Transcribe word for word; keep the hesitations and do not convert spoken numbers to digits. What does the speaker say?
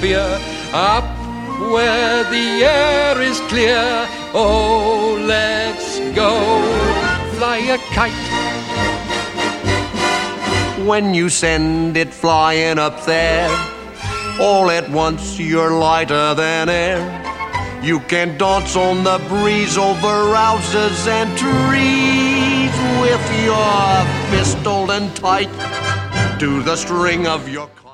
atmosphere, up where the air is clear. Oh, let's go fly a kite. When you send it flying up there, all at once you're lighter than air. You can dance on the breeze over houses and trees with your fist holding tight to the string of your car.